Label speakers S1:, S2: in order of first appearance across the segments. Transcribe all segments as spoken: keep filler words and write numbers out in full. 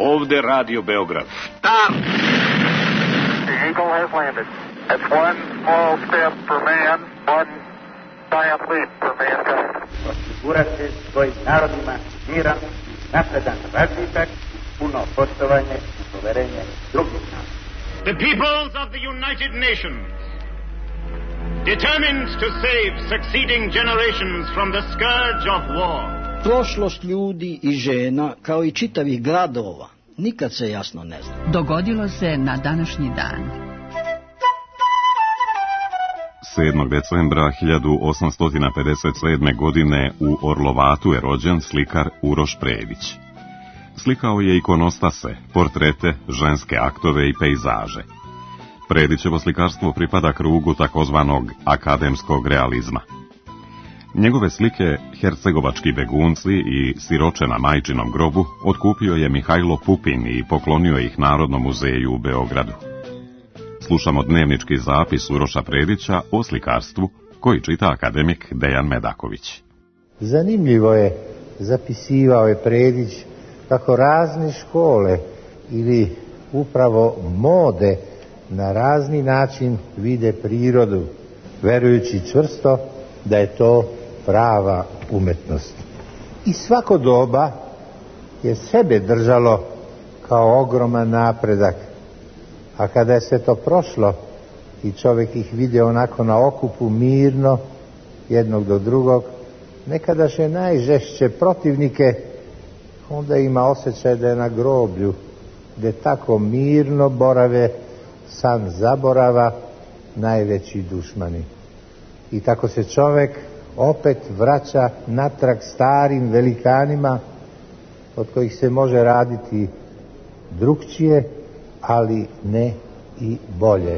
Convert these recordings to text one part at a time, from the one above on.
S1: Ovde Radio Beograd.
S2: Start! The Eagle has landed. That's one small step for man, one giant leap for mankind.
S3: Osigurati svojim narodima miran, napredan razvitak, puno poštovanje i poverenje drugih naroda.
S4: The peoples of the United Nations, determined to save succeeding generations from the scourge of war.
S5: Prošlost ljudi i žena, kao i čitavih gradova, nikad se jasno ne zna.
S6: Dogodilo se na današnji dan.
S7: sedmog decembra hiljadu osamsto pedeset sedme. godine u Orlovatu je rođen slikar Uroš Predić. Slikao je ikonostase, portrete, ženske aktove i pejzaže. Predićevo slikarstvo pripada krugu takozvanog akademskog realizma. Njegove slike Hercegovački begunci i Siroče na majčinom grobu otkupio je Mihajlo Pupin i poklonio ih Narodnom muzeju u Beogradu. Slušamo dnevnički zapis Uroša Predića o slikarstvu koji čita akademik Dejan Medaković.
S8: Zanimljivo je, zapisivao je Predić, kako razne škole ili upravo mode na razni način vide prirodu, verujući čvrsto da je to prava umetnost. I svako doba je sebe držalo kao ogroman napredak, a kada je sve to prošlo i čovjek ih vidio onako na okupu mirno jednog do drugog, nekadašnje najžešće protivnike, onda ima osjećaj da je na groblju, gde tako mirno borave san zaborava najveći dušmani. I tako se čovjek opet vraća natrag starim velikanima od kojih se može raditi drukčije, ali ne i bolje.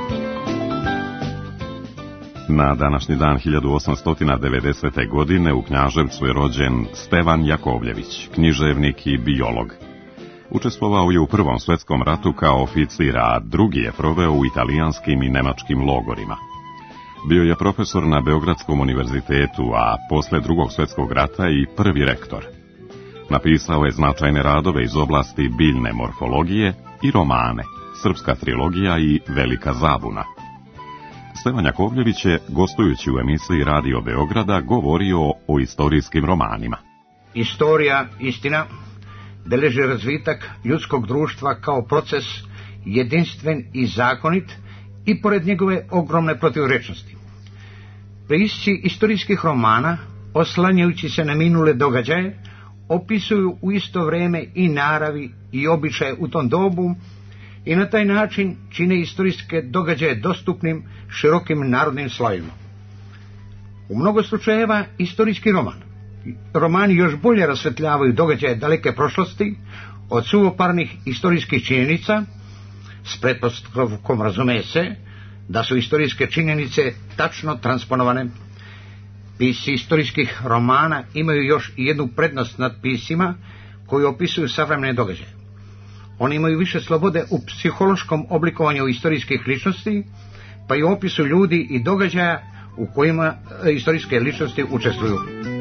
S7: Na današnji dan hiljadu osamsto devedesete. godine u Knjaževcu je rođen Stevan Jakovljević, književnik i biolog. Učestvovao je u Prvom svjetskom ratu kao oficir, a drugi je proveo u italijanskim i nemačkim logorima. Bio je profesor na Beogradskom univerzitetu, a posle Drugog svjetskog rata i prvi rektor. Napisao je značajne radove iz oblasti biljne morfologije i romane, Srpska trilogija i Velika zabuna. Stevan Jakovljević je, gostujući u emisiji Radio Beograda, govorio o istorijskim romanima.
S9: Istorija, istina, beleži razvitak ljudskog društva kao proces jedinstven i zakonit i pored njegove ogromne protivrečnosti. Pisci istorijskih romana, oslanjajući se na minule događaje, opisuju u isto vrijeme i naravi i običaje u tom dobu i na taj način čine istorijske događaje dostupnim širokim narodnim slojevima. U mnogo slučajeva istorijski roman. Romani još bolje rasvetljavaju događaje daleke prošlosti od suvoparnih istorijskih činjenica, s pretpostavkom razume se da su istorijske činjenice tačno transponovane. Pisci istorijskih romana imaju još i jednu prednost nad piscima koji opisuju savremene događaje. Oni imaju više slobode u psihološkom oblikovanju istorijskih ličnosti, pa i u opisu ljudi i događaja u kojima istorijske ličnosti učestvuju.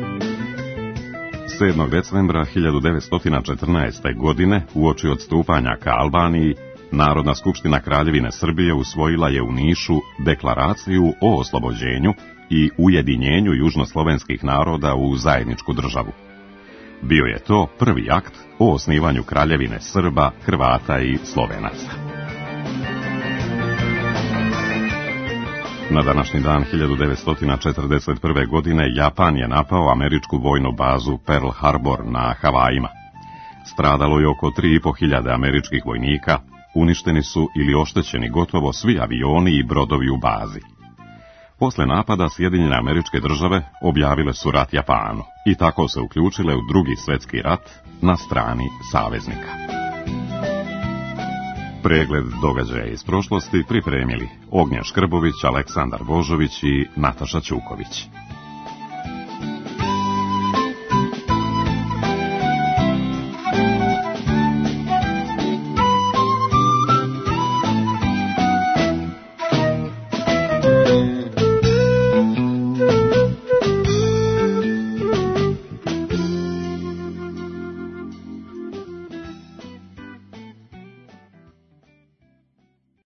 S7: sedmog decembra hiljadu devetsto četrnaeste. godine, uoči odstupanja ka Albaniji, Narodna skupština Kraljevine Srbije usvojila je u Nišu deklaraciju o oslobođenju i ujedinjenju južnoslovenskih naroda u zajedničku državu. Bio je to prvi akt o osnivanju Kraljevine Srba, Hrvata i Slovenaca. Na današnji dan hiljadu devetsto četrdeset prve. godine Japan je napao američku vojnu bazu Pearl Harbor na Havajima. Stradalo je oko tri i po hiljade američkih vojnika, uništeni su ili oštećeni gotovo svi avioni i brodovi u bazi. Posle napada Sjedinjene Američke Države objavile su rat Japanu i tako se uključile u Drugi svjetski rat na strani saveznika. Pregled događaja iz prošlosti pripremili Ognjen Škrbović, Aleksandar Božović i Nataša Ćuković.